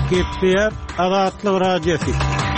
Gepler Azatlyk Radiosu.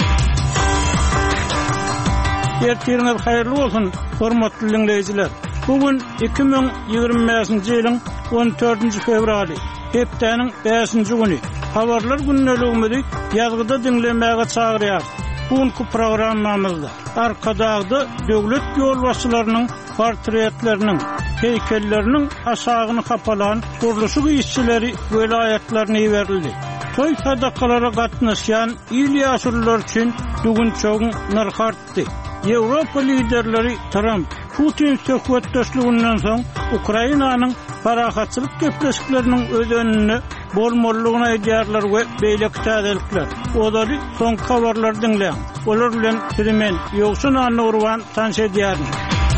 Ertiriniz hayırlı olsun, hormatly dinleyijiler. Bugün 2025-nji ýylyň 14-nji fevraly, hepdeniň 5-nji güni. Habarlar günneligimizi ýazgyda dinlemäge çagyrýar. Bugünkü programmamyzda arkadagda döwlet ýolbaşçylarynyň portretleriniň, heykelleriniň aşagyny kapalan guruluşy işçileri welaýatlaryna berildi. Toy sadakalara gatnaşan il ýaşurlar üçin bugün çoğun narx artdy. Ýewropa liderleri Trump, Putin söhbetdeşliginden soň Ukrainanyň parahatçylyk gepleşikleriniň ödenini bolmalygyny aýdýarlar we beýle täzelikler. Olary soňky habarlar dinleýän. Olar bilen Türmen ýoksun anurwan tanış edýärin.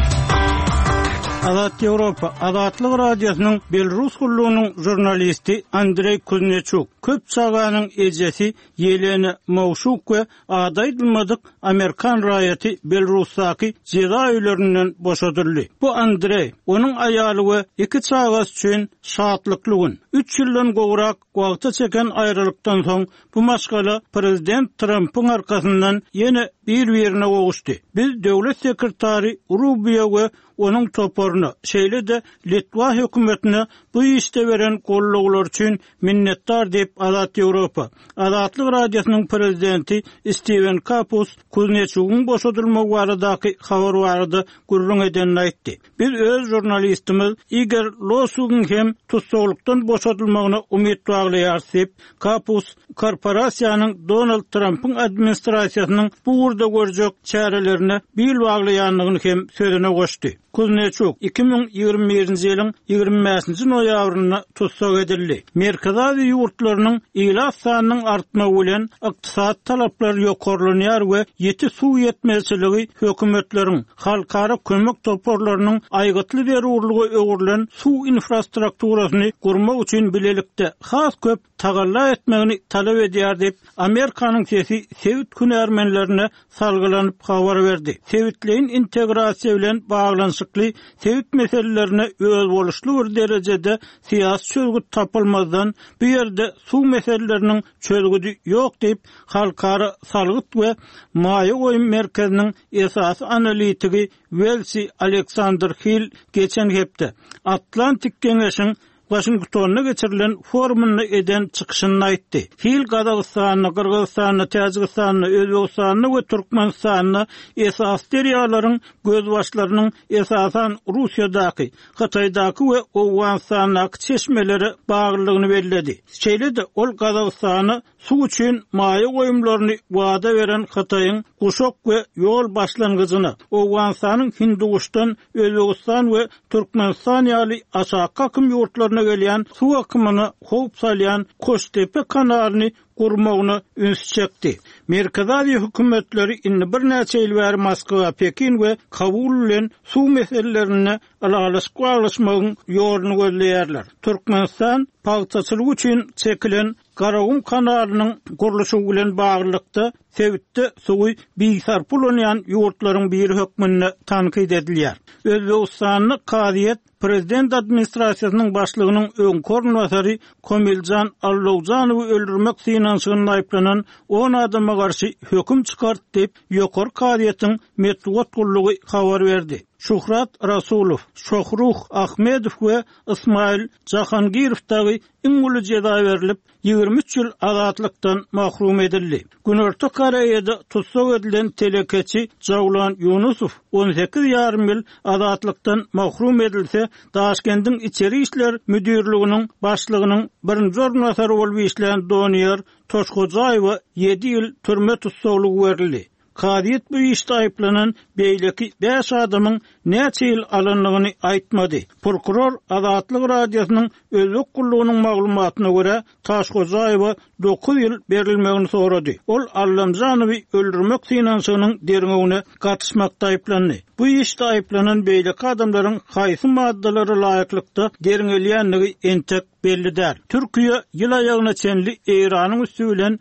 Azat Ýewropa Azatlyk Radiosynyň Belarus gullugynyň jurnalisti Andrey Kuznechuk köp çaganyň ejesi Yelena Mowshuk we adaýdylmadyk Amerikan raýaty Belarusdaky jeda öýlerinden boşadyldy. Bu Andrey, onuň aýaly we iki çagas üçin şatlykly gün. 3 ýyldan gowrak wagta çeken aýrylykdan soň bu maskala prezident Trump'yň arkasyndan ýene bir-birine gowuşdy. Biz döwlet sekretary Rubio we onuň toporuna, şeýle de Litwa hökümetine bu işde beren golluglar üçin minnetdar diýip Azat Ýewropa Azatlyk Radiosynyň prezidenti Steven Kapus Kuznechuk'un boşadylmagy baradaky habar barada gurrun edenini aýtdy. Biz öz jurnalistimiz Igor Losug'un hem tutsaqlykdan boşadylmagyna umyt baglaýar. Kapus korporasiýanyň Donald Trump'yň administrasiýasynyň bu urda görjek çärelerine bil baglaýanlygyny hem sözüne goşdy. Kuznechuk 2021-nji ýylyň 25-nji noýabryna tutsaq edildi. Merkezawy ýurtlarynyň ýyla sanynyň artmagy bilen ykdysat talaplary ýokarlanýar we ýeti suw ýetmezçiligi hökümetleriň halkara kömek toporlarynyň aýgatly berurlugy öwürlen suw infrastrukturasyny gurmak üçin bilelikde has köp tagalla etmegini talap edýär diýip Amerikanyň sesi Sewit günärmenlerine salgylanyp habar berdi. Sewitlerin integrasiýa bilen baglanşykly Sewit meselelerine öz boluşly bir derejede siýasy çözgü tapylmazdan bu ýerde suw meseleleriniň çözgüdi ýok diýip halkara salgyt we maýa goýum merkeziniň esasy analitigi Welsi Alexander Hill geçen hepde Atlantik Geňeşiň Washington'a geçirilen forumunu eden çıkışını aýtdy. Hil Gazagystanyny, Kyrgyzstanyny, Täjikistanyny, Özbegistanyny we Türkmenistanyny esas deriýalaryň göz başlarynyň esasan Russiýadaky, Hataýdaky we Owganistanyň çeşmeleri baglygyny bellädi. Şeýle de ol Gazagystanyny suw üçin maýa goýumlaryny wada beren Hataýyň goşok we ýol başlangyjyny, Owganistanyň Hinduguşdan Özbegistan we Türkmenistan ýaly aşağı akym ýurtlaryna gelýän suw akymyny howp salýan Koştepe kanalyny gurmagyny üns çekdi. Merkezawy hökümetleri indi bir näçe ýyl bäri Moskwa, Pekin we Kabul bilen suw meselelerini alagaşmagyň ýoluny gözleýärler. Türkmenistan paýtaçylyk üçin çekilen Garagum kanalynyň guruluşy bilen baglykda Sewitde suwy biýsar bulanýan ýurtlaryň biri hökmüne tankyd edilýär. Özbegistanyň Kadyet prezident administrasiýasynyň başlygynyň öňkör nazary Komiljan Allowjanowy öldürmek synanşygyny aýplanan 10 adama garşy höküm çykartdy diýip ýokary Kadyetiň metbuat gullugy habar berdi. Şuhrat Rasulov, Şohruh Ahmedov we İsmail Jahangirowdagy iňli jeda berilip 23 ýyl azatlykdan mahrum edildi. Günorta Koreýada tutsaq edilen telekeçi Jawlan Yunusov 18 ýarym ýyl azatlykdan mahrum edilse, Daşkendiň içeri işler müdürlüginiň başlygynyň birinji ornatary bolup işleýän Doniýar Toşgojaýewa 7 ýyl türme tutsaqlygy berildi. Kadyet bu işde aýplanan beýleki 5 adamyň näçe ýyl alanlygyny aýtmady. Prokuror Azatlyk Radiosynyň özlük gullugynyň maglumatyna görä Taşgojaýewa 9 ýyl berilmegini sorady. Ol Allamjanowy öldürmek synanşygynyň derňegine gatnaşmakda aýplandy. Bu işde aýplanan beýleki adamlaryň haýsy maddalary laýyklykda derňelýänligi entek bellidir. Türkiýe ýyl aýagyna çenli Iranyň üstü bilen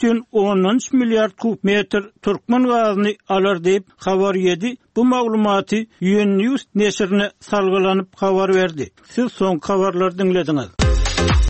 1,13 milliard kub metr türkmen gazyny alar diýip habar ýedi. Bu maglumaty News neşrine salgylanyp habar berdi. Siz soň habarlary dinlediňiz.